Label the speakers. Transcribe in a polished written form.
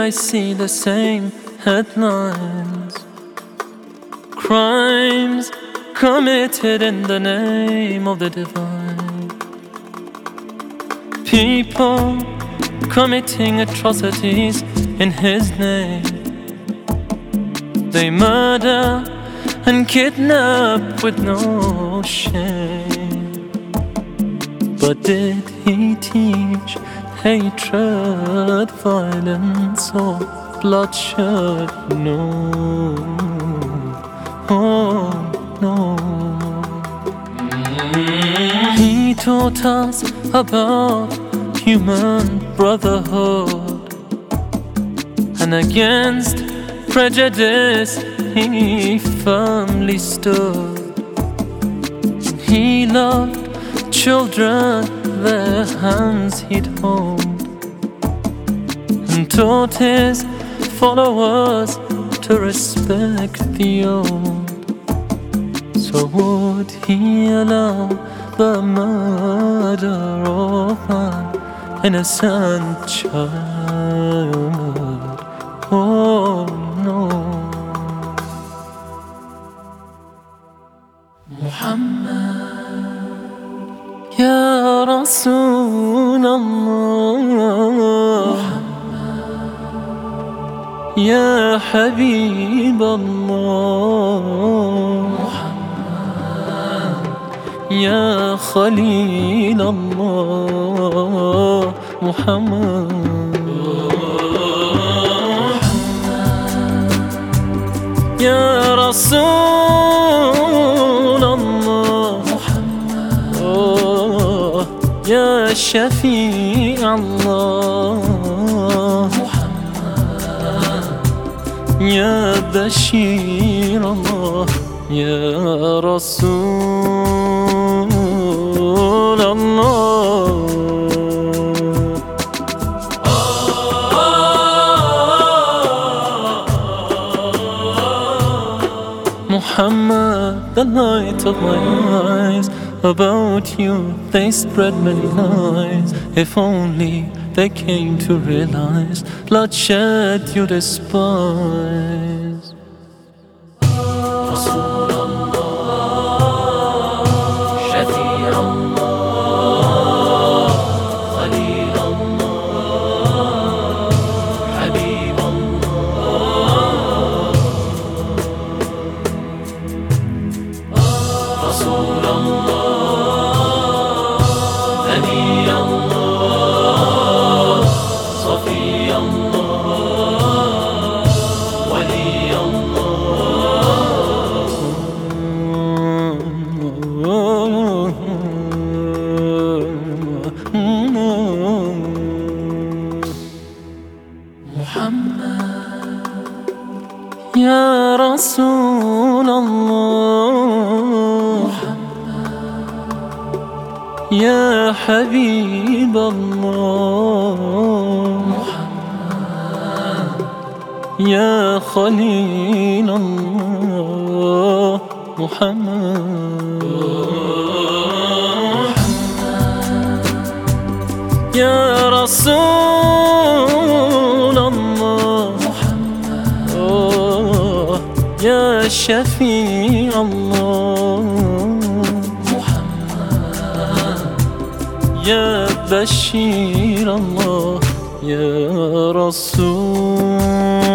Speaker 1: I see the same headlines. Crimes committed in the name of the divine. People committing atrocities in His name. They murder and kidnap with no shame. But did He teach hatred, violence, or bloodshed? No, oh no. He taught us about human brotherhood, and against prejudice He firmly stood. He loved children, their hands He'd hold, and taught His followers to respect the old. So would He allow the murder of an innocent child? Oh no. Muhammad, Ya Rasul Allah, Ya Habib Allah, Ya Khalil Allah, Muhammad. Ya Rasul Allah, oh, Ya Shafi' Allah, Ya Bashir Allah, Ya Rasul Allah. Muhammad, the light of my eyes, about you they spread many lies. If only they came to realize bloodshed you despise. Ya Rasul Allah, Ya Habib Allah, Ya Khalil Allah, Muhammad. Ya Rasul Allah, oh, Ya Shafi' Allah, Ya Bashir Allah, Ya Rasul